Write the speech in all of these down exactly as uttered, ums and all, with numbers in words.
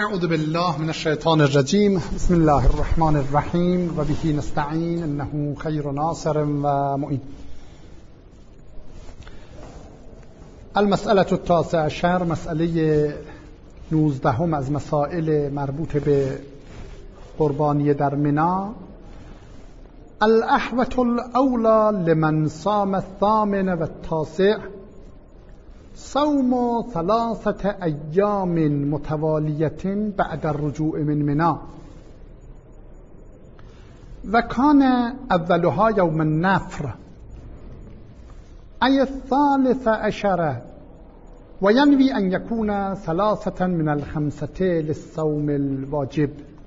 اعوذ بالله من الشیطان الرجیم. بسم الله الرحمن الرحیم و به نستعین انه خیر ناصر و معین. المسئله التاسع عشر، مسئله نوزدهم از مسائل مربوط به قربانی در منی. الاحوط الاولی لمن صام الثامن و التاسع صوم ثلاثة ایام متوالیة بعد الرجوع من منی و کان اولها یوم النفر ای الثالث عشر و ینوی ان یکون ثلاثة من الخمسة للصوم الواجب.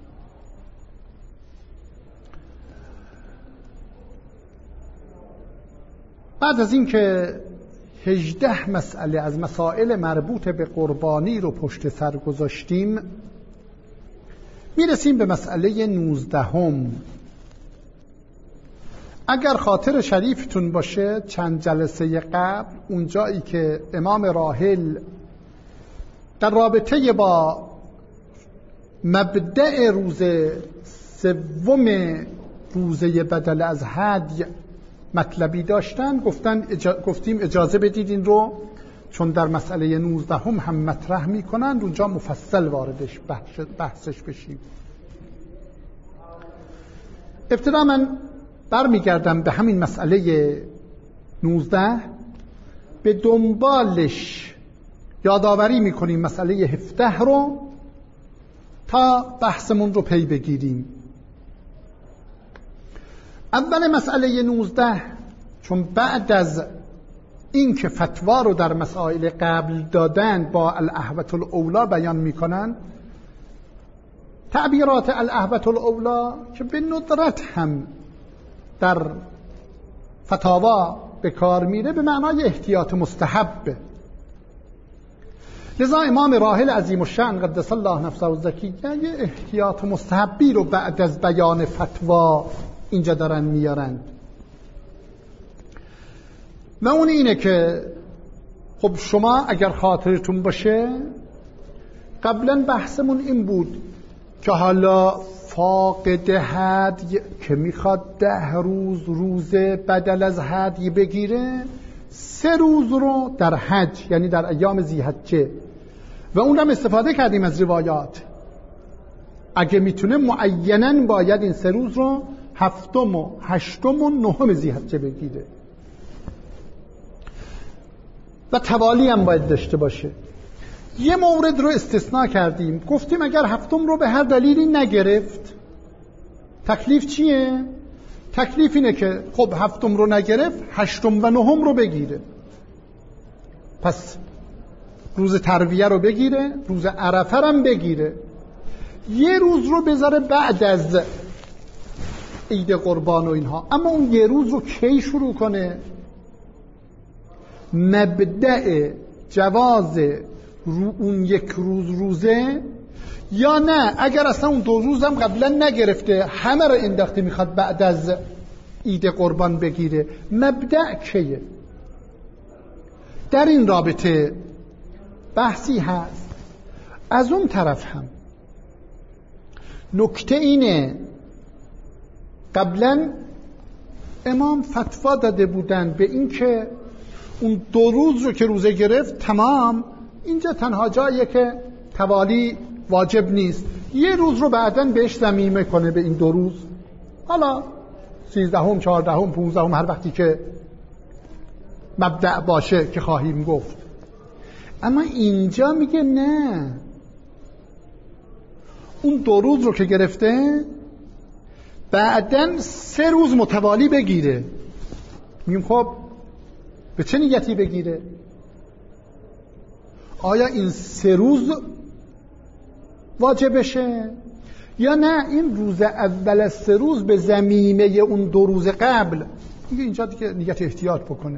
بعد از اینکه هجده مسئله از مسائل مربوط به قربانی رو پشت سر گذاشتیم، میرسیم به مسئله نوزدهم. اگر خاطر شریفتون باشه چند جلسه قبل، اون جایی که امام راحل در رابطه با مبدأ روز سوم روزه بدل از حج مطلبی داشتن، گفتن اجا... گفتیم اجازه بدید این رو چون در مسئله نوزدهم هم مطرح میکنند اونجا مفصل واردش بحث... بحثش بشیم. ابتدا من برمیگردم به همین مسئله نوزده، به دنبالش یادآوری میکنیم مسئله هفده رو تا بحثمون رو پی بگیریم. اول مسئله نوزده، چون بعد از این که فتوا رو در مسائل قبل دادن با الاحوط الاولی بیان میکنن، تعبیرات الاحوط الاولی که به ندرت هم در فتاوا به کار میره به معنای احتیاط مستحب. لذا امام راحل عظیم الشأن قدس الله نفسه الزکیه یه احتیاط مستحبی رو بعد از بیان فتوا اینجا دارن میارند و اون اینه که خب شما اگر خاطرتون باشه قبلا بحثمون این بود که حالا فاقد هدی که میخواد ده روز روز بدل از هدی بگیره، سه روز رو در حج یعنی در ایام ذی‌حجه، و اونم استفاده کردیم از روایات، اگه میتونه معیناً باید این سه روز رو هفتم و هشتم و نهم ذی‌حجه بگیره و توالی هم باید داشته باشه. یه مورد رو استثناء کردیم، گفتیم اگر هفتم رو به هر دلیلی نگرفت تکلیف چیه؟ تکلیف اینه که خب هفتم رو نگرفت هشتم و نهم رو بگیره، پس روز ترویه رو بگیره، روز عرفه هم بگیره، یه روز رو بذاره بعد از عید قربان و اینها. اما اون یه روز رو کی شروع کنه؟ مبدأ جواز رو اون یک روز روزه یا نه اگر اصلا اون دو روز هم قبلا نگرفته همه رو انداخته میخواد بعد از عید قربان بگیره، مبدأ کیه؟ در این رابطه بحثی هست. از اون طرف هم نکته اینه، قبلا امام فتوا داده بودن به این که اون دو روز رو که روزه گرفت تمام، اینجا تنها جاییه که توالی واجب نیست، یه روز رو بعداً بهش ضمیمه کنه به این دو روز، حالا سیزدهم، چهاردهم، پونزدهم، هر وقتی که مبدأ باشه که خواهیم گفت. اما اینجا میگه نه، اون دو روز رو که گرفته بعدن سه روز متوالی بگیره. میگیم خب به چه نیتی بگیره؟ آیا این سه روز واجبشه یا نه این روز اول از سه روز به ضمیمه اون دو روز قبل؟ میگه اینجا دیگه نیت احتیاط بکنه،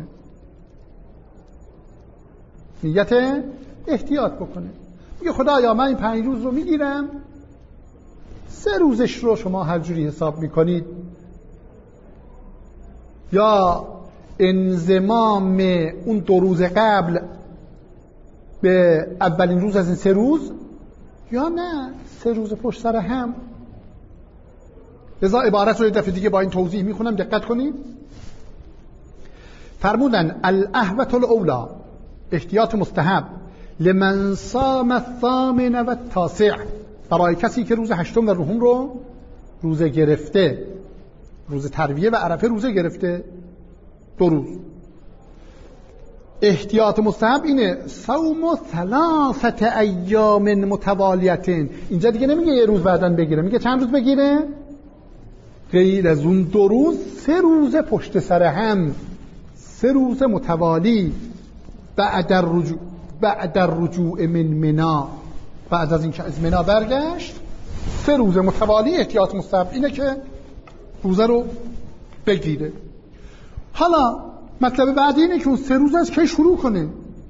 نیت احتیاط بکنه. میگه خدایا من این پنج روز رو میگیرم، سه روزش رو شما هر جوری حساب میکنید، یا انضمام اون دو روز قبل به اولین روز از این سه روز یا نه سه روز پشت سر هم. لذا عبارت رو یه دفعه دیگه با این توضیح میخونم، دقت کنید. فرمودن الاحوط الاولا، احتیاط مستحب، لمن صام الثامن و التاسع، برای کسی که روز هشتم و نهم رو روزه گرفته، روز ترویه و عرفه روزه گرفته، دو روز. احتیاط مستحب اینه صوم ثلاثه ایام متوالیتین. اینجا دیگه نمیگه یه روز بعدن بگیره، میگه چند روز بگیره؟ غیر از اون دو روز سه روز پشت سر هم، سه روز متوالی. بعد الرجوع بعد الرجوع من منا، بعد از اینکه از منا برگشت سه روز متوالی. احتیاط مستحب اینه که روزه رو بگیره. حالا مطلب بعدی اینه که اون سه روز از کی شروع کنه؟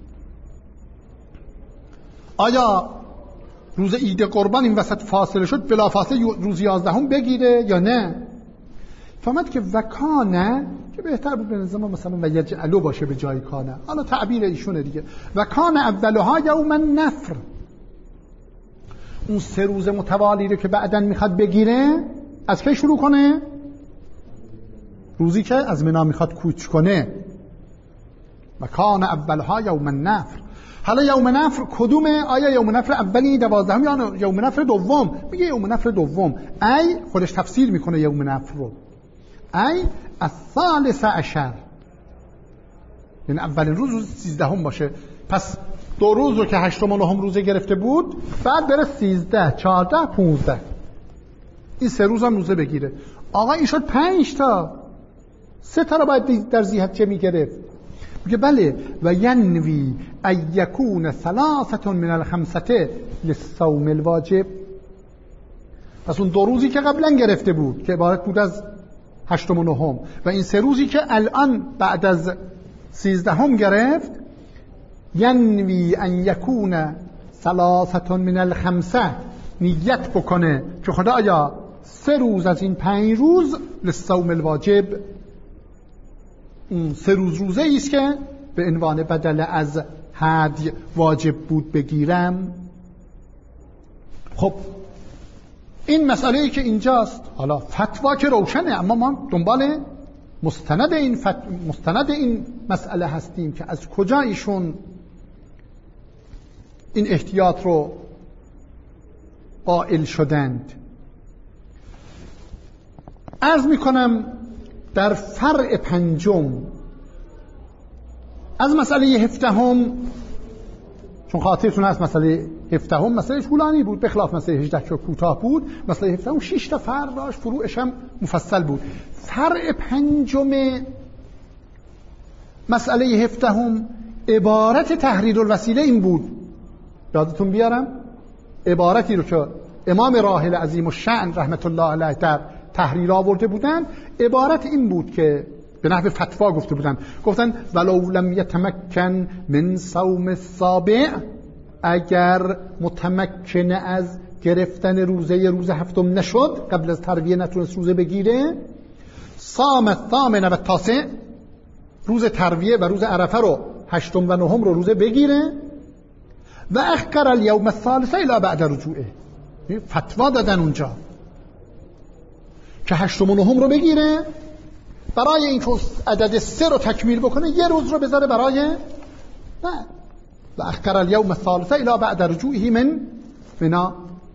آیا روز عید قربان این وسط فاصله شد بلافاصله روز یازدهم بگیره یا نه؟ فهمت که وکانه، که بهتر بود به نظر ما مثلا و یجعلو باشه به جای کانه، حالا تعبیر ایشونه دیگه. وکانه اولها یوم النفر، اون سه روز متوالی رو که بعدن میخواد بگیره از کی شروع کنه؟ روزی که از منا میخواد کوچ کنه. وکانه اولها یوم النفر. حالا یوم نفر کدومه؟ آیا یوم نفر اولی دوازدهم یا یوم نفر دوم؟ میگه یوم نفر دوم. ای خودش تفسیر میکنه یوم نفر رو، ای الثالث عشر، یعنی اولین روز روز سیزدهم باشه. پس دو روز رو که هشتم و نهم روزه گرفته بود، بعد بره سیزده، چهارده، پونزده، این سه روز هم روزه بگیره. آقا این شد پنج تا، سه تا رو باید در ذی‌حجه میگرفت. میگه بله و ینوی ان یکون ثلاثه من الخمسه للصوم الواجب. پس اون دو روزی که قبلا گرفته بود که عبارت بود از هشتم و نهم و این سه روزی که الان بعد از سیزدهم گرفت، ینوی ان یکون ثلاثه من الخمسه، نیت بکنه که خدایا سه روز از این پنج روز للصوم الواجب، اون سه روز روزه ایست که به عنوان بدل از هدی واجب بود بگیرم. خب این مسئله ای که اینجاست، حالا فتوا که روشنه، اما ما دنبال مستند این فت... مستند این مسئله هستیم که از کجا ایشون این احتیاط رو قائل شدند. عرض میکنم در فرع پنجم از مسئله هفدهم، چون خاطرتون هست مسئله هفدهم مسئله طولانی بود به خلاف مسئله هجده که کوتاه بود، مسئله هفدهم شش تا فرع داشت، فروعش هم مفصل بود. فرع پنجم مسئله هفدهم عبارت تحریر الوسیله این بود، یادتون بیارم عبارتی رو که امام راحل عظیم الشأن رحمت الله علیه در تحریر آورده بودن، عبارت این بود که به نحو فتوا گفته بودن، گفتن ولو لم یتمکن من صوم السابع، اگر متمکن از گرفتن روزه روز هفتم نشد، قبل از ترویه نتونست روزه بگیره، صام الثامن و التاسع، روز ترویه و روز عرفه رو هشتم و نهم رو روزه بگیره، و اخر الیوم الثالث الی بعد رجوعه. فتوا دادن اونجا که هشتم و نهم رو بگیره، برای این که عدد سه رو تکمیل بکنه یه روز رو بذاره برای نه، و اخر الیوم الثالث الی بعد رجوعه من منا.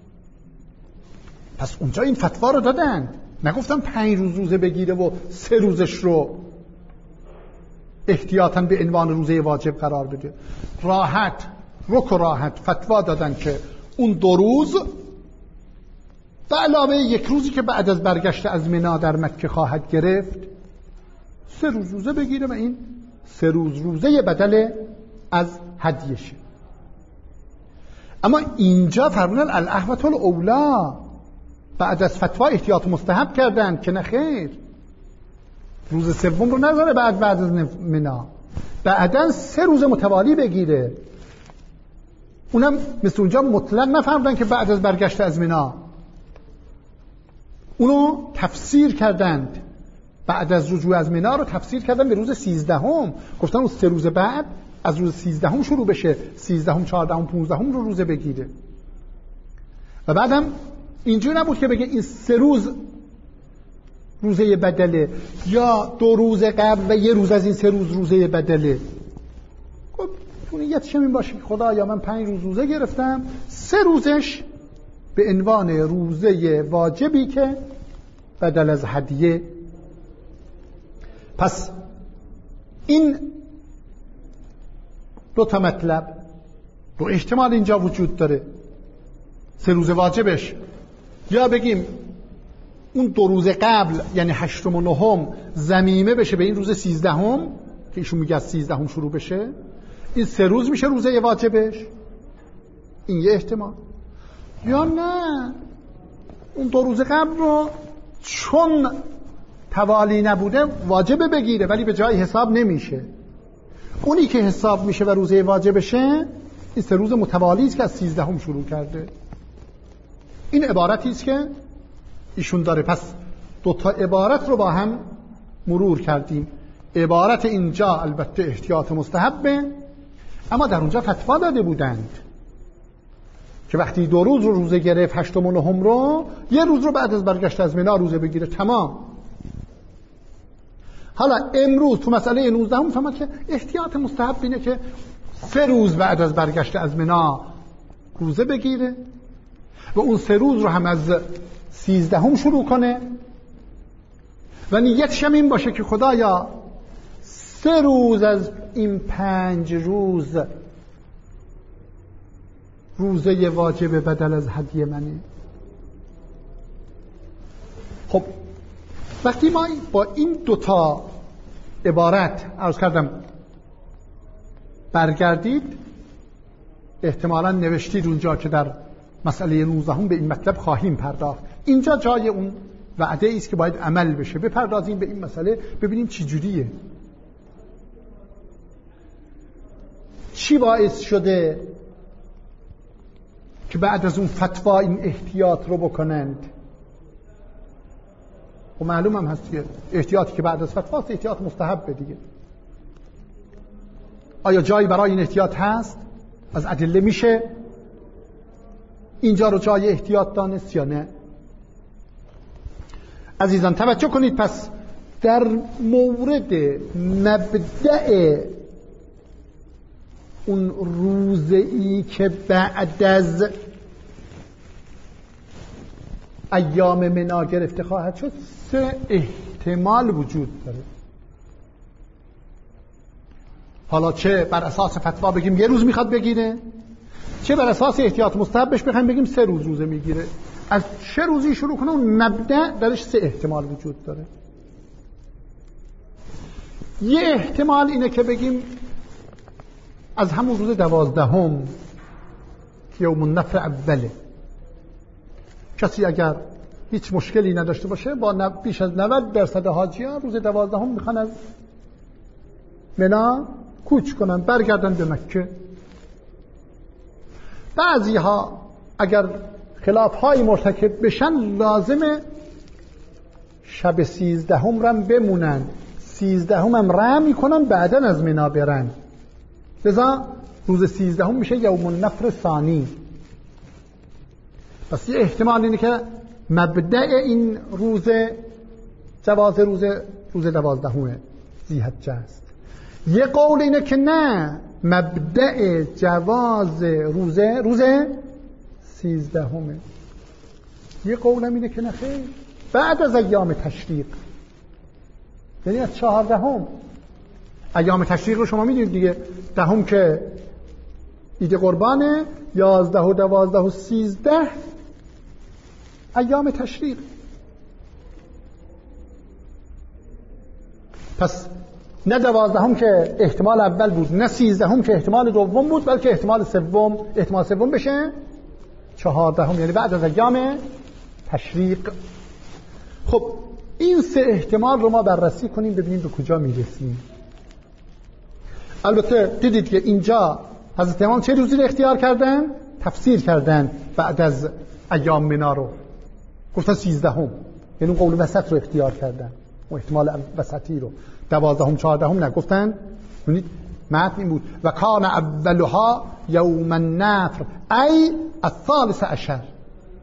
پس اونجا این فتوا رو دادن، نگفتم پنج روز روزه بگیره و سه روزش رو احتیاطاً به عنوان روزه واجب قرار بده. راحت رک و راحت فتوا دادن که اون دو روز به علاوه یک روزی که بعد از برگشت از منا در مکه خواهد گرفت، سه روز روزه بگیره و این سه روز روزه بدل از هدیشه. اما اینجا فرمودن الاحوط الاولا، بعد از فتوا احتیاط مستحب کردن که نخیر، روز سوم رو نذاره بعد بعد از منا، بعدن سه روز متوالی بگیره. اونم مثل اونجا مطلق نفرمودن که بعد از برگشت از منا، اونو تفسیر کردند، بعد از رجوع از منا رو تفسیر کردن به روز سیزدهم، گفتن اون سه روز بعد از روز سیزدهم شروع بشه، سیزدهم، چهاردهم، پونزدهم رو روزه بگیره. و بعدم اینجور نبود که بگه این سه روز روزه بدله یا دو روز قبل و یه روز از این سه روز روزه بدله. خب نیتش این باشه که خدایا من پنج روز روزه گرفتم، سه روزش به عنوان روزه واجبی که بدل از هدیه. پس این دو تا مطلب، دو احتمال اینجا وجود داره. سه روز واجبش یا بگیم اون دو روز قبل یعنی هشتم و نهم ضمیمه بشه به این روز سیزدهم که ایشون میگه از سیزدهم شروع بشه، این سه روز میشه روزه واجبش. این یه احتمال. یا نه اون دو روز قبل رو چون توالی نبوده واجبه بگیره ولی به جای حساب نمیشه، اونی که حساب میشه و روزه واجبشه این سه روز متوالی است که از سیزدهم شروع کرده. این عبارتی است که ایشون داره. پس دو تا عبارت رو با هم مرور کردیم. عبارت اینجا البته احتیاط مستحبه، اما در اونجا فتوا داده بودند که وقتی دو روز رو روزه گرفت هشتم و نهم رو، یه روز رو بعد از برگشت از منی روزه بگیره، تمام. حالا امروز تو مسئله نوزدهم فهمید که احتیاط مستحب اینه که سه روز بعد از برگشت از منی روزه بگیره و اون سه روز رو هم از سیزدهم شروع کنه و نیتش هم این باشه که خدایا سه روز از این پنج روز روزه واجب بدل از هدیه منه. خب وقتی ما با این دوتا عبارت عرض کردم برگردید، احتمالا نوشتید اونجا که در مسئله نوزدهم به این مطلب خواهیم پرداخت. اینجا جای اون وعده ایست که باید عمل بشه. بپردازیم به این مسئله ببینیم چی جوریه، چی باعث شده که بعد از اون فتوا این احتیاط رو بکنند. و معلوم هم هست که احتیاطی که بعد از فتوا احتیاط مستحب دیگه. آیا جایی برای این احتیاط هست؟ از ادله میشه اینجا رو جای احتیاط دانست یا نه؟ عزیزان توجه کنید. پس در مورد مبدأ اون روزه‌ای که بعد از ایام منا گرفته خواهد شد سه احتمال وجود داره. حالا چه بر اساس فتوا بگیم یه روز میخواد بگیره، چه بر اساس احتیاط مستحبش بخوایم بگیم سه روز روزه میگیره. از چه روزی شروع کنه اون مبدأ درش سه احتمال وجود داره. یه احتمال اینه که بگیم از همون روز دوازدهم که یوم النفر اوله، کسی اگر هیچ مشکلی نداشته باشه با بیش از نود درصد حاجیان روز دوازدهم میخوان از منا کوچ کنن برگردن به مکه. بعضی ها اگر خلاف های مرتکب بشن لازمه شب سیزدهم رم بمونن، سیزدهم هم رم میکنن بعداً از منا برن، لذا روز سیزدهم میشه یوم النفر ثانی. پس یه احتمال اینه که مبدأ این روز جواز روز روز دوازدهم ذی‌حجه است. یه قول اینه که نه، مبدأ جواز روزه روز سیزدهمه. یه قول هم اینه که نه خیر، بعد از ایام تشریق، یعنی از چهاردهم. ایام تشریق رو شما میدونید دیگه، دهم که عید قربانه، یازده و دوازده و سیزده ایام تشریق. پس نه دوازدهم که احتمال اول بود، نه سیزدهم که احتمال دوم بود، بلکه احتمال سوم احتمال سوم بشه چهاردهم، یعنی بعد از ایام تشریق. خب این سه احتمال رو ما بررسی کنیم ببینیم به کجا میرسیم. البته دیدید که اینجا حضرت امام چه روزی رو اختیار کردن؟ تفسیر کردن بعد از ایام منا رو، گفتن سیزدهم، یعنی اون قول وسط رو اختیار کردن، اون احتمال وسطی رو. دوازدهم چهاردهم نگفتن. ببینید متن این بود و کان اولها یوم النفر ای الثالث عشر.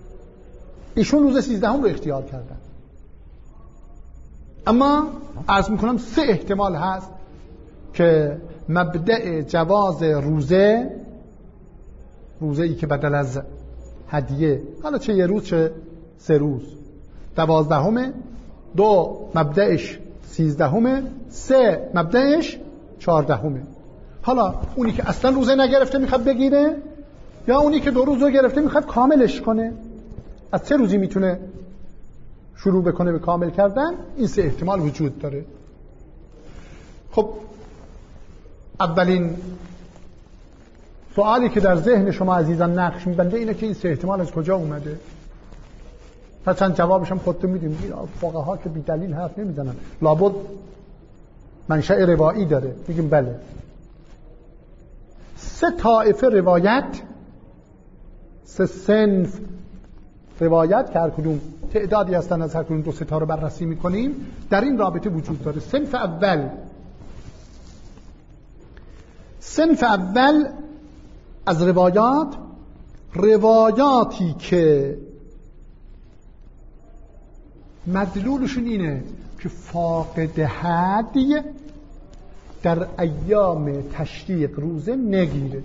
ایشون روز سیزدهم رو اختیار کردن. اما عرض میکنم سه احتمال هست که مبدأ جواز روزه، روزه ای که بدل از هدیه، حالا چه یه روز چه سه روز، دوازدهمه، دو مبدأش سیزدهمه، سه مبدأش چهاردهمه. حالا اونی که اصلا روزه نگرفته میخواد بگیره، یا اونی که دو روز رو گرفته میخواد کاملش کنه، از چه روزی میتونه شروع بکنه به کامل کردن؟ این سه احتمال وجود داره. خب اولین سوالی که در ذهن شما عزیزان نقش میبنده اینه که این سه احتمال از کجا اومده؟ تا چند جوابش هم خودتون میدونید. فقها که بی دلیل حرف نمیزنن، لابد منشأ روایی داره. میگیم بله، سه طایفه روایت، سه صنف روایت که هر کدوم تعدادی هستن، از هر کدوم دو سه تا رو بررسی میکنیم، در این رابطه وجود داره. صنف اول صنف اول از روایات، روایاتی که مدلولشون اینه که فاقد هدی در ایام تشریق روزه نگیره.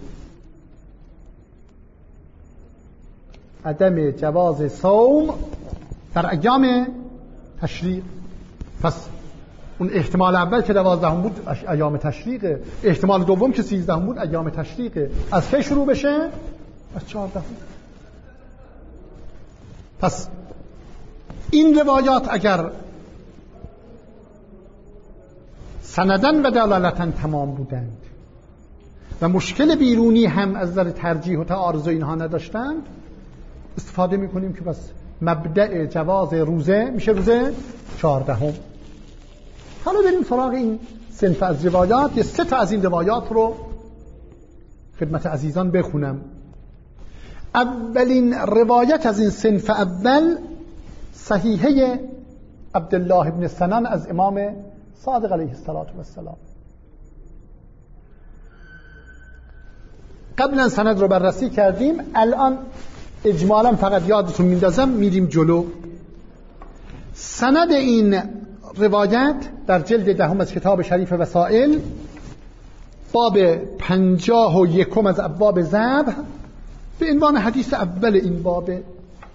عدم جواز صوم در ایام تشریق. پس اون احتمال اول که دوازدهم بود ایام تشریقه، احتمال دوم که سیزدهم بود ایام تشریقه. از کی شروع بشه؟ از چهاردهم. پس این روایات اگر سندن و دلالتن تمام بودند و مشکل بیرونی هم از نظر ترجیح و تعارض اینها نداشتند، استفاده میکنیم که بس مبدأ جواز روزه میشه روزه چهاردهم. حالا بریم سراغ این صنف از روایات. یه سه تا از این روایات رو خدمت عزیزان بخونم. اولین روایت از این صنف اول صحیحه عبدالله ابن سنان از امام صادق علیه السلام. قبلا سند رو بررسی کردیم، الان اجمالا فقط یادتون میندازم میریم جلو. سند این روایت در جلد دهم از کتاب شریف وسائل، باب پنجاه و یکم از ابواب ذبح، به عنوان حدیث اول این بابه.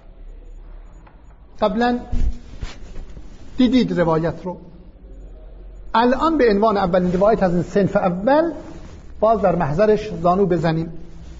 قبلا دیدید روایت رو، الان به عنوان اولین روایت از این صنف اول باز در محضرش زانو بزنیم.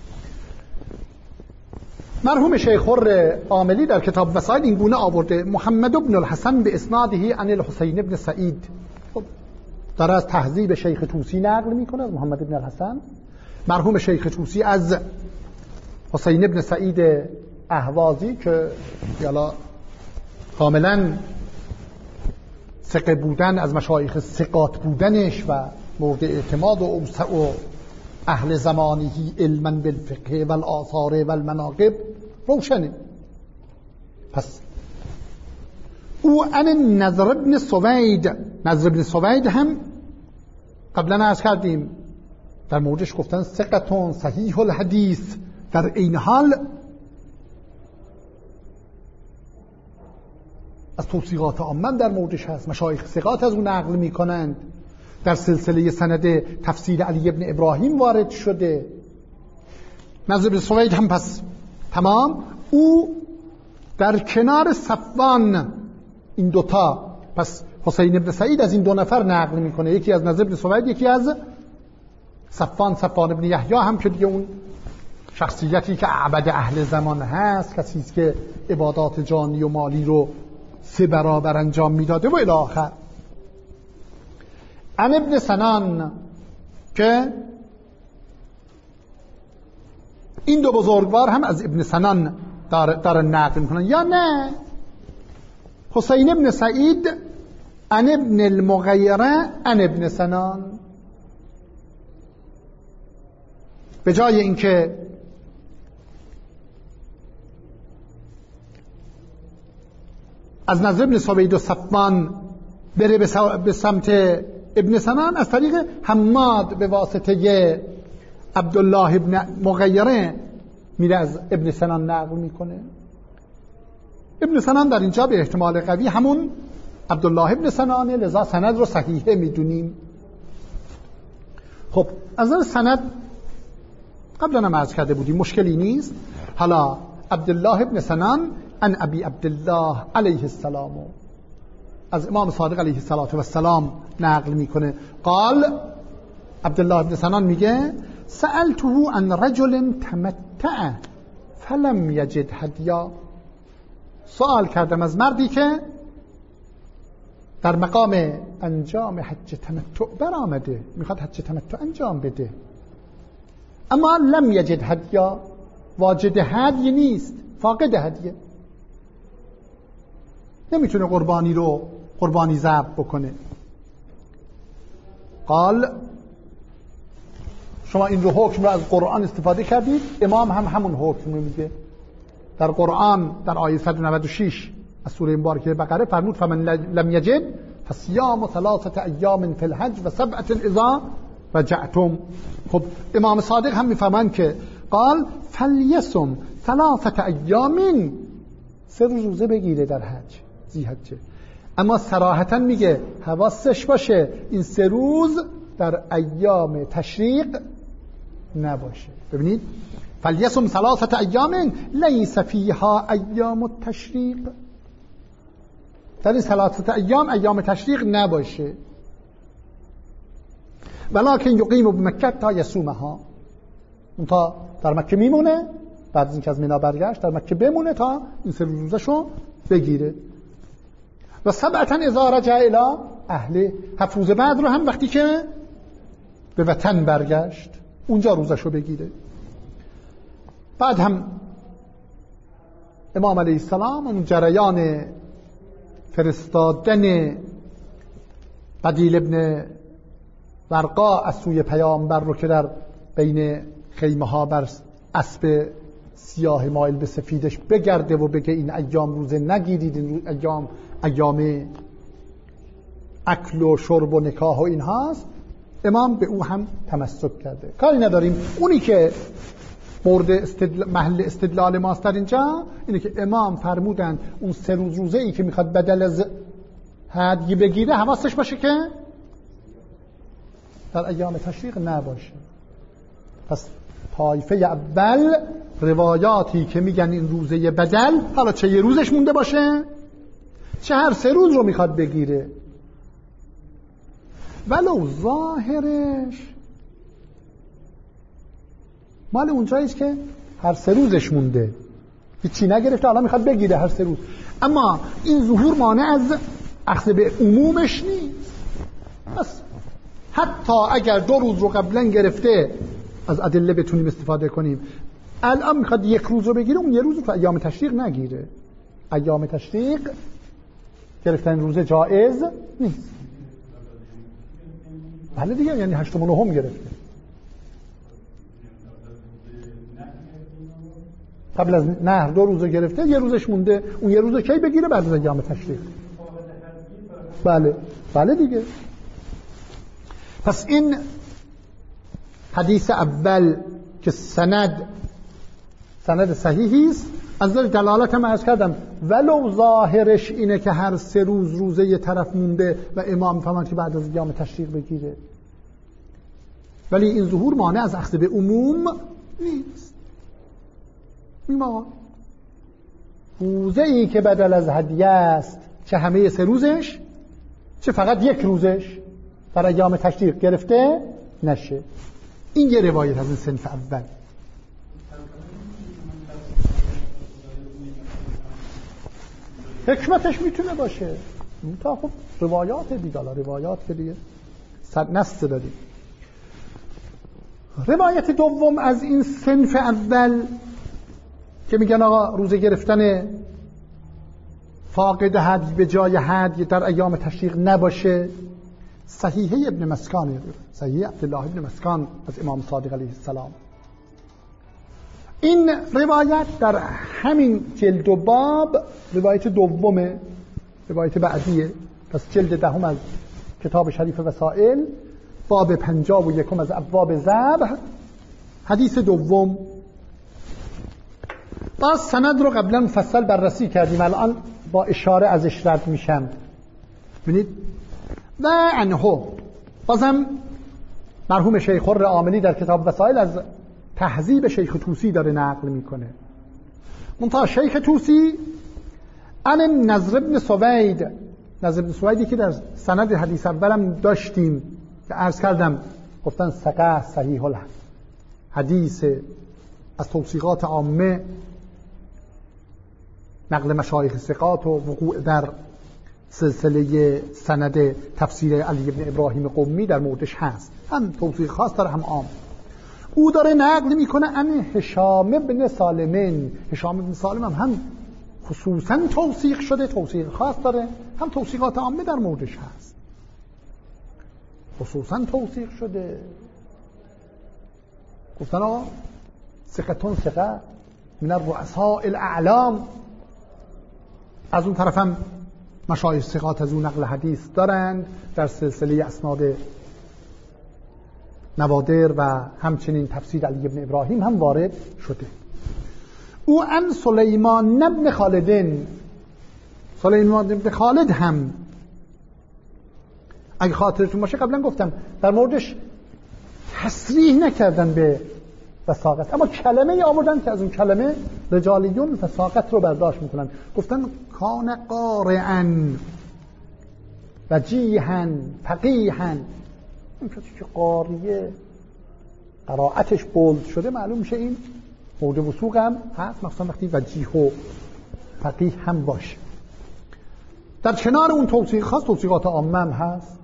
مرحوم شیخ خر عاملی در کتاب وسائل این گونه آورده: محمد بن الحسن به اسناده عن الحسین بن سعید. داره از تهذیب شیخ طوسی نقل میکنه از محمد بن الحسن. مرحوم شیخ طوسی از حسین بن سعید اهوازی که یالا کاملا ثقه بودن، از مشایخ ثقات بودنش و مورد اعتماد و اوسع و اهل زمانهی علما بالفقه والآثار والمناقب روشنه. پس او ان نضر بن سوید، نضر بن سوید هم قبلا عرض کردیم در موردش گفتن ثقتون صحیح الحدیث، در این حال از توصیقات عامه در موردش هست، مشایخ ثقات از اون نقل میکنند. در سلسله سند تفسیر علی ابن ابراهیم وارد شده. نضر بن سوید هم پس تمام. او در کنار صفوان، این دوتا، پس حسین ابن سعید از این دو نفر نقل میکنه، یکی از نضر بن سوید، یکی از صفوان. صفوان ابن یحیی هم که دیگه اون شخصیتی که اعبد اهل زمان هست، کسی است که عبادات جانی و مالی رو سه برابر انجام میداده و الی آخر. عن ابن سنان که این دو بزرگوار هم از ابن سنان داره نقل میکنن، یا نه حسین ابن سعید عن ابن المغیره عن ابن سنان. به جای اینکه از نضر بن سوید و صفوان بره به سمت ابن سنان، از طریق حماد به واسطه عبدالله ابن مغیره میره از ابن سنان نقل میکنه. ابن سنان در اینجا به احتمال قوی همون عبدالله ابن سنانه، لذا سند رو صحیحه میدونیم. خب از نظر سند قبلا هم عرض کرده بودیم مشکلی نیست. حالا عبدالله ابن سنان عن ابی عبدالله علیه السلام از امام صادق علیه السلام نقل میکنه. قال عبدالله ابن سنان میگه سألته عن رجل تمتع فلم یجد هدیا، سوال کردم از مردی که در مقام انجام حج تمتع برآمده، میخواد حج تمتع انجام بده، اما لم یجد هدیا، واجد هدی نیست، فاقد هدیه، نمیتونه قربانی رو قربانی ذبح بکنه. قال شما این رو حکم رو از قرآن استفاده کردید، امام هم همون حکم رو میگه در قرآن. در آیه صد و نود و شش از سوره مبارکه بقره فرمود فمن لم یجد فصیام ثلاثه ایام فی الحج و سبعه اذا رجعتم. خب امام صادق هم میفهمن که قال فلیصم ثلاثه ایام، سه روز روزه بگیره در حج ذی‌حجه، اما صراحتا میگه حواسش باشه این سه روز در ایام تشریق نباشه. ببینید فلیصم ثلاثه ایام لیس فیها ایام التشریق، در این ثلاثه ایام ایام تشریق نباشه. ولکن یقیم بمکه تا یصومها، اون تا در مکه میمونه، بعد از اینکه از مینا برگشت در مکه بمونه تا این سه روزشو بگیره. و سبعتا اذا رجع الی اهله، هفت روز بعد رو هم وقتی که به وطن برگشت اونجا روزشو بگیره. بعد هم امام علیه السلام اون جریان فرستادن بدیل ابن ورقا از سوی پیامبر رو که در بین خیمه ها بر اسب سیاه مایل به سفیدش بگرده و بگه این ایام روزه نگیرید، این ایام ایام اکل و شرب و نکاح و این هاست، امام به او هم تمسک کرده. کاری نداریم. اونی که مورد استدلال محل استدلال ماست در اینجا اینه که امام فرمودن اون سه روز روزه ای که میخواد بدل از هدیه بگیره حواسش باشه که در ایام تشریق نباشه. پس طایفه اول روایاتی که میگن این روزه بدل، حالا چه یه روزش مونده باشه چه هر سه روز رو میخواد بگیره، ولو ظاهرش مال اونجاییست که هر سه روزش مونده، هیچی نگرفته، حالا میخواد بگیره هر سه روز، اما این ظهور مانع از اخذ به عمومش نیست. بس حتی اگر دو روز رو قبلا گرفته، از ادله بتونیم استفاده کنیم، الان میخواد یک روز رو بگیره، اون یه روز رو تو ایام تشریق نگیره. ایام تشریق گرفتن روزه جایز نیست. بله دیگه، یعنی هشتم و نهم گرفته، قبل از نهر دو روزه گرفته، یه روزش مونده، اون یه روزه کی بگیره؟ بعد از ایام تشریق. بله بله دیگه. پس این حدیث اول که سند سند صحیحی است، از نظر دلالت هم عرض کردم ولو ظاهرش اینه که هر سه روز روزه یه طرف مونده و امام فرمود که بعد از ایام تشریق بگیره، ولی این ظهور مانع از اخذ به عموم نیست. میما روزه ای که بدل از هدیه است، چه همه سه روزش چه فقط یک روزش در ایام تشریق گرفته نشه. این یه روایت از این صنف اول. حکمتش میتونه باشه تا خب روایات دیگه، روایات که دیگه صد نص دادیم. روایت دوم از این صنف اول که میگن آقا روزه گرفتن فاقد هدی به جای هدی در ایام تشریق نباشه، صحیحه ابن مسکان، صحیحه عبدالله ابن مسکان از امام صادق علیه السلام. این روایت در همین جلد و باب روایت دومه، روایت بعدیه. پس جلد دهم از کتاب شریف وسائل، باب پنجاه و یکم از ابواب ذبح، حدیث دوم. باز سند رو قبلا مفصل بررسی کردیم، الان با اشاره ازش رد میشم. ببینید و عنه بازم مرحوم شیخ خر عاملی در کتاب وسائل از تهذیب شیخ طوسی داره نقل میکنه. منتها شیخ طوسی ان نضر بن سوید، نضر بن سویدی که در سند حدیث اولم داشتیم که عرض کردم گفتن ثقه صحیح الحدیث، از توثیقات عامه، نقل مشایخ ثقات و وقوع در سلسله سند تفسیر علی بن ابراهیم قمی در موردش هست، هم توثیق خاص داره هم عام. او داره نقل میکنه ان هشام بن سالم، هشام بن سالم هم, هم خصوصا توثیق شده، توثیق خاص داره، هم توثیقات عامه در موردش هست، خصوصا توثیق شده. گفتن آقا ثقتون ثقه من الرؤساء الاعلام. از اون طرف هم مشایخ ثقات از اون نقل حدیث دارند در سلسله اسناد نوادر و همچنین تفسیر علی بن ابراهیم هم وارد شده. او ان سلیمان بن خالدین، سلیمان بن خالد هم اگه خاطرتون باشه قبلا گفتم در موردش تصریح نکردن به وثاقت، اما کلمه آوردن که از اون کلمه رجالیون وثاقت رو برداشت میکنن. گفتن کان قارئا وجیحا فقیحا. این کسی که قاریه قرائتش بولد شده معلوم میشه این مورد وثوق هم هست، مثلا وقتی وجیح و فقیه هم باشه. در کنار اون توثیق خاص توثیقات عامه هم هست.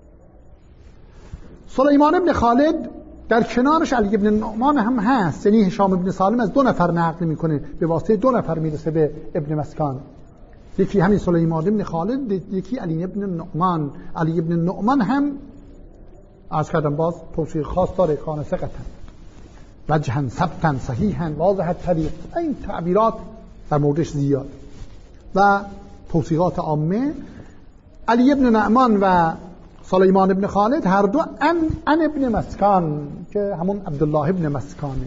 سلیمان بن خالد در کنارش علی بن نعمان هم هست، یعنی هشام بن سالم از دو نفر نقل میکنه، به واسطه دو نفر میرسه به ابن مسکان، یکی همین سلیمان بن خالد، یکی علی بن نعمان. علی بن نعمان هم از کردم باز توثیق خاص داره، کان ثقة وجها ثبتا صحیحا واضح الطریق. این تعبیرات در موردش زیاد. و توثیقات عامه علی بن نعمان و سلیمان ابن خالد هر دو ان ان ابن مسکان که همون عبدالله ابن مسکانه،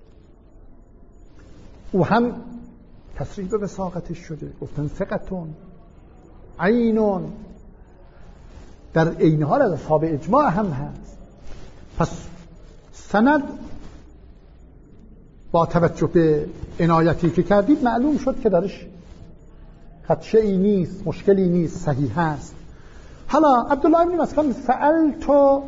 او هم تصریح به وثاقتش شده، گفتن ثقتون عینون، در عین حال از اصحاب اجماع هم هست. پس سند با توجه به عنایتی که کردید معلوم شد که درش خدشه‌ای نیست، مشکلی نیست، صحیح هست. حالا عبدالله ابن مسکان سألت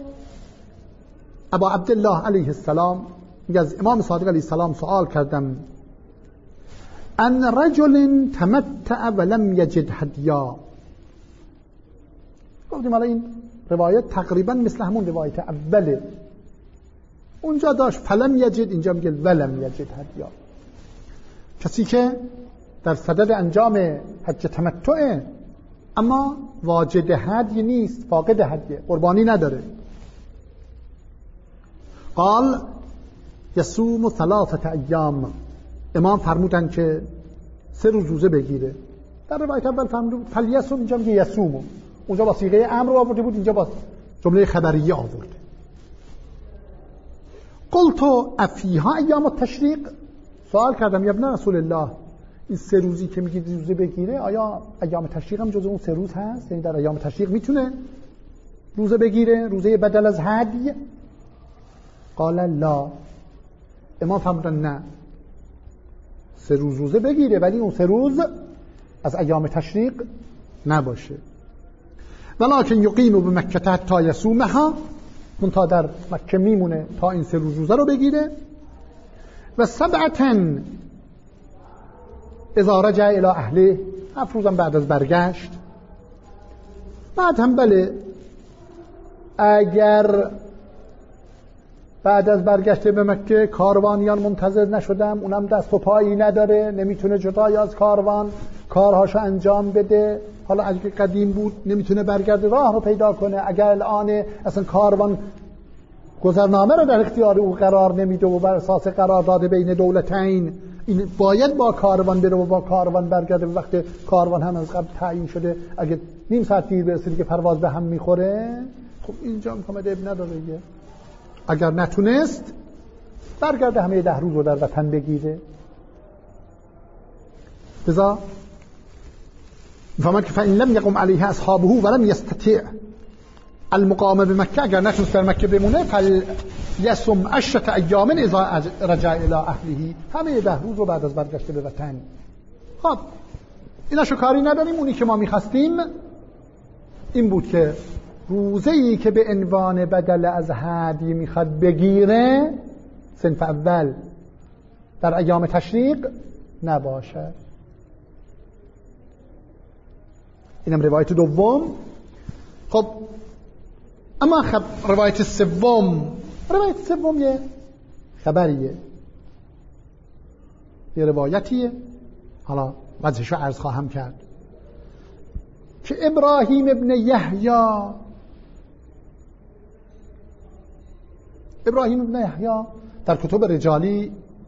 ابا عبدالله علیه السلام، میگه از امام صادق علیه السلام سوال کردم، ان رجل تمتع ولم یجد هدیا. گفتیم حالا این روایت تقریبا مثل همون روایت اوله، اونجا داشت فلم یجد، اینجا میگه ولم یجد هدیا. کسی که در صدد انجام حج تمتعه اما واجد هدی نیست، فاقد هدیه، قربانی نداره. قال یصوم ثلاثه ایام. امام فرمودن که سه روز روزه بگیره. در روایت اول فرمود فلیصوم، اینجا میگه یصوم، اونجا با صیغه امر آورده بود، اینجا با جمله خبریه آورده. قلت افیها ایام التشریق. سوال کردم یا ابن رسول الله، این سه روزی که میگید روزه بگیره آیا ایام تشریق هم جز اون سه روز هست؟ یعنی در ایام تشریق میتونه روزه بگیره، روزه بدل از هدی؟ قال لا. امام فرمودن نه، سه روز روزه بگیره ولی اون سه روز از ایام تشریق نباشه. ولکن یقیم بمکه حتی یصومها، اون تا در مکه میمونه تا این سه روز روزه رو بگیره. و سبعتن اذا رجع الى اهله، هفت روزم بعد از برگشت. بعد هم بله اگر بعد از برگشت به مکه کاروانیان منتظر نشدم، اونم دست و پایی نداره، نمیتونه جدای از کاروان کارهاشو انجام بده، حالا اگه قدیم بود نمیتونه برگرده راه رو پیدا کنه، اگر الان اصلا کاروان گذرنامه رو در اختیار او قرار نمیده و بر اساس قرارداد بین دولتین این باید با کاروان بره و با کاروان برگرده، به وقت کاروان هم از قبل تعیین شده، اگه نیم ساعت دیر برسه که پرواز به هم میخوره، خب اینجا میخواد اب نداره دیگه. اگر نتونست برگرده همه ده روز رو در وطن بگیره. لذا میفهمد که فإن لم يقم عليه اصحابه ولم يستطع المقام بمکه، اگر نتونست در مکه بمونه فلیصم عشرة ایام اذا رجع الى اهله، همه ده روز رو بعد از برگشت به وطن. خب ایناشو کاری نداریم. اونی که ما میخواستیم این بود که روزه‌ای که به عنوان بدل از هدی میخواد بگیره صنف اول در ایام تشریق نباشد. اینم روایت دوم. خب اما خب روایت سوم، روایت سوم یه خبریه، یه روایتیه، حالا وضعشو عرض خواهم کرد، که ابراهیم ابن یحیی ابراهیم ابن یحیی در کتب رجالی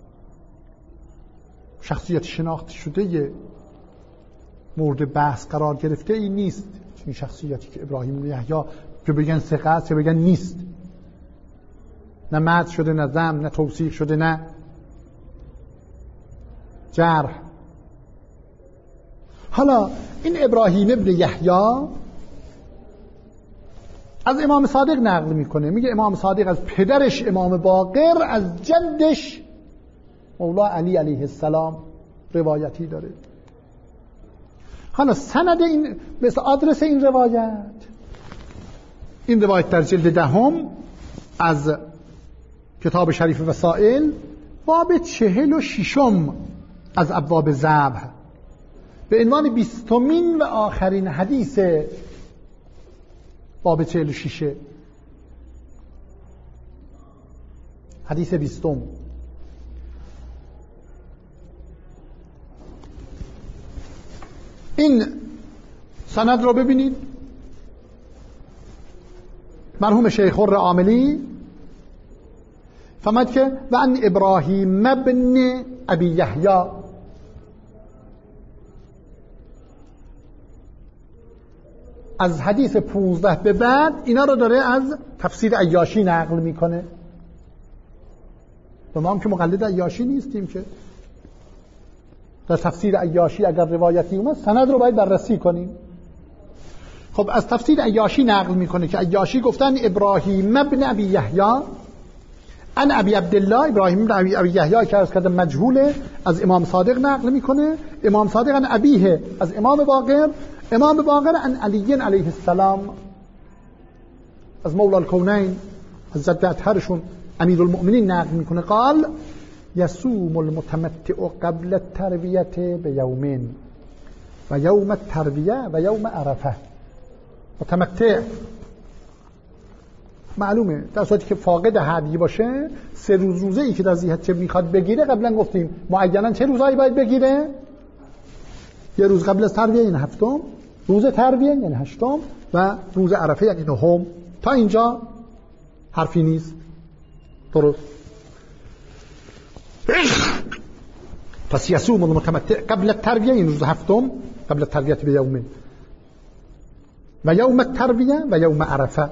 شخصیت شناخته شده مورد بحث قرار گرفته ای نیست. این شخصیتی که ابراهیم ابن یحیی که بگن ثقه است که بگن نیست، نه مدح شده نه ذم، نه توصیف شده نه جرح. حالا این ابراهیم ابن یحیی از امام صادق نقل میکنه، میگه امام صادق از پدرش امام باقر از جدش مولا علی علیه السلام روایتی داره. حالا سند این مثل آدرس این روایت، این روایت در جلد دهم از کتاب شریف وسائل باب چهل و ششم از ابواب ذبح به عنوان بیستمین و آخرین حدیث باب چهل و شیشه، حدیث بیستم. این سند رو ببینید. مرحوم شیخ خر عاملی فرمود که و ان ابراهیم ابن ابی یحیی، از حدیث پونزده به بعد اینا رو داره از تفسیر عیاشی نقل میکنه. و ما هم که مقلد عیاشی نیستیم که در تفسیر عیاشی اگر روایتی اومد سند رو باید بررسی کنیم. خب از تفسیر عیاشی نقل میکنه که عیاشی گفتن ابراهیم ابن ابی یحیی ان ابی عبدالله، ابراهیم ابن ابی یحیی که عرض کردم مجهوله، از امام صادق نقل میکنه، امام صادق ان ابیه از امام باقر، امام باقر ان علی علیه السلام از مولا الکونین از جد اطهرشون امیر المؤمنین نقل میکنه قال یصوم المتمتع قبل الترویه بیومین و یوم الترویه و یوم عرفه. متمتع معلومه در صورتی که فاقد هدی باشه سه روز روزه ای که در ذی‌حجه میخواد بگیره، قبلا گفتیم معینا چه روزایی باید بگیره؟ یه روز قبل از ترویه یعنی هفتم، روز ترویه یعنی هشتم و روز عرفه یعنی نهم. تا اینجا حرفی نیست، درست؟ پس یصوم المتمتع قبل الترویه این روز هفتم قبل الترویه به یومین و یوم الترویه و یوم عرفه.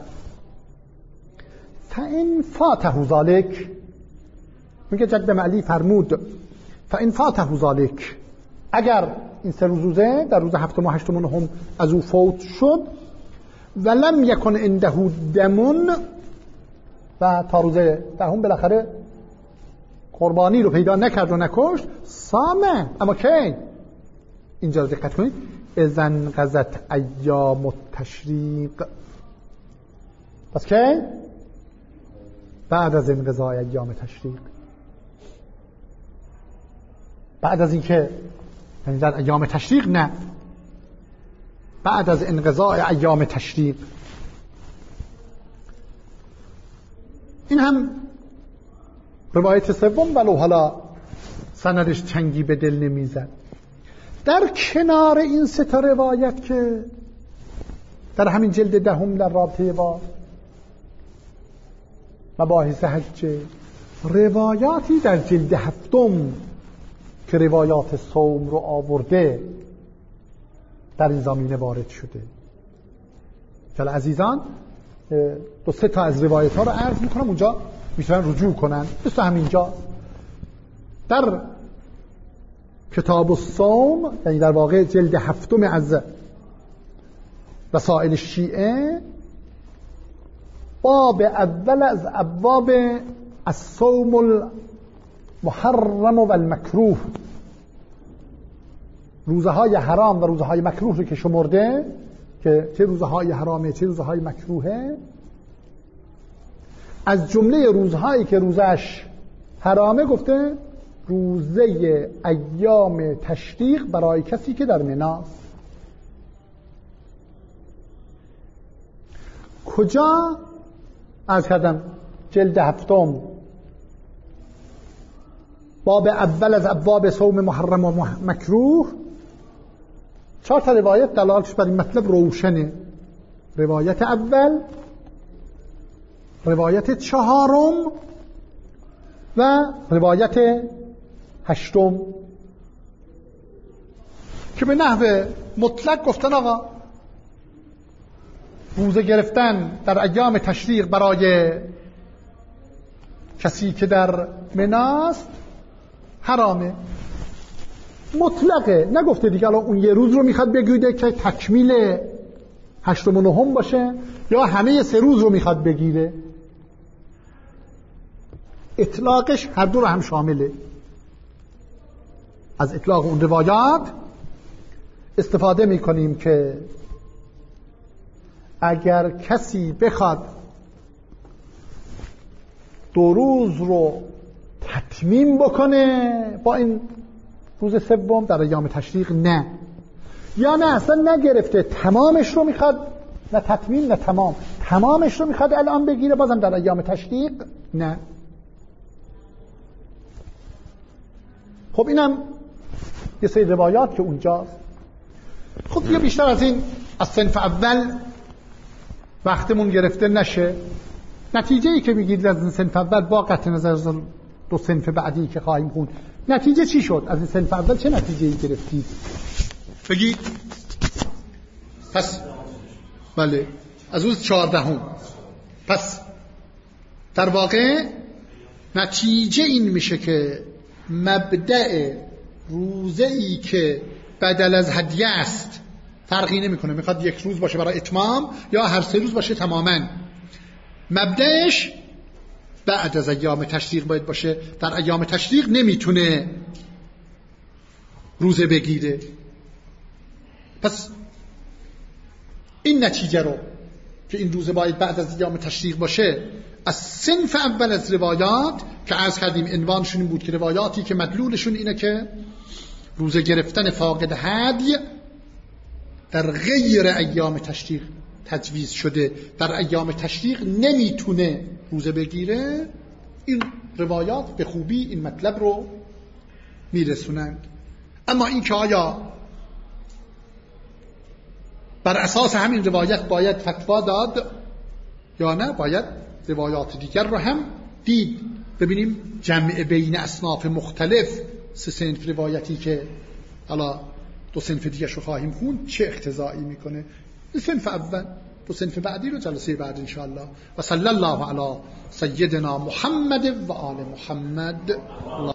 فإن فاته ذلك، میگه جد علی فرمود فإن فاته ذلك، اگر این سه روزه در روز هفتم و هشتم و نهم از او فوت شد و لم یکن عنده دمون، و تا روز دهم بالاخره قربانی رو پیدا نکرد و نکشت، سامه. اما کی؟ اینجا رو دقت کنید، اذن قضت ایام التشریق. پس کی؟ بعد از انقضای ایام تشریق، بعد از اینکه یعنی در ایام تشریق نه، بعد از انقضای ایام تشریق. این هم روایت سوم، ولو حالا سندش چنگی به دل نمیزد. در کنار این سه تا روایت که در همین جلد دهم در رابطه با مباحث حج، روایاتی در جلد هفتم که روایات صوم رو آورده در این زمینه وارد شده. چلا عزیزان دو سه تا از روایت ها رو عرض میکنم، اونجا میتونن رجوع کنن. مثل همینجا در کتاب الصوم، یعنی در واقع جلد هفتم از رسائل شیعه، باب اول از ابواب الصوم المحرم و المکروه، روزهای حرام و روزهای مکروه رو که شمرده که چه روزهای حرامه چه روزهای مکروهه. از جمله روزهایی که روزش حرامه گفته روزه ایام تشریق برای کسی که در مناست. کجا؟ از کردم جلد هفتم باب اول از ابواب صوم محرم و مکروه. چهار تا روایت دلالتش بر این مطلب روشنه. روایت اول، روایت چهارم و روایت هشتم که به نحو مطلق گفتن آقا روزه گرفتن در ایام تشریق برای کسی که در مناست حرامه، مطلقه، نگفته دیگه الان اون یه روز رو میخواد بگیره که تکمیل هشتم و نهم باشه یا همه سه روز رو میخواد بگیره. اطلاقش هر دو رو هم شامله. از اطلاق اون روایات استفاده میکنیم که اگر کسی بخواد دو روز رو تتمیم بکنه با این روز سوم در ایام تشریق، نه، یا نه اصلا نگرفته تمامش رو میخواد، نه تتمیم نه تمام، تمامش رو میخواد الان بگیره بازم در ایام تشریق، نه. خب اینم یه سری روایات که اونجاست. خب یه بیشتر از این از صنف اول وقتمون گرفته نشه. نتیجه ای که میگید از این صنف اول با قطع نظر دو صنف بعدی که خواهیم خوند، نتیجه چی شد؟ از این صنف اول چه نتیجه ای گرفتید؟ بگید. پس بله از روز چهاردهم. پس در واقع نتیجه این میشه که مبدأ روزه‌ای که بدل از هدیه است فرقی نمیکنه، میخواد یک روز باشه برای اتمام یا هر سه روز باشه تماما، مبدأش بعد از ایام تشریق باید باشه. در ایام تشریق نمیتونه روزه بگیره. پس این نتیجه رو که این روزه باید بعد از ایام تشریق باشه از صنف اول از روایات که عرض کردیم عنوانشون این بود که روایاتی که مدلولشون اینه که روزه گرفتن فاقد هدی در غیر ایام تشریق تجویز شده، در ایام تشریق نمیتونه روزه بگیره. این روایات به خوبی این مطلب رو میرسونند. اما این که آیا بر اساس همین روایت باید فتوا داد یا نه، باید روایات دیگر رو هم دید، ببینیم جمع بین اصناف مختلف سه صنف روایتی که حالا دو صنف دیگه رو خواهیم خوند چه اقتضایی میکنه. صنف اول، دو صنف بعدی رو جلسه بعد انشاءالله. و صلی الله علی سیدنا محمد و آل محمد.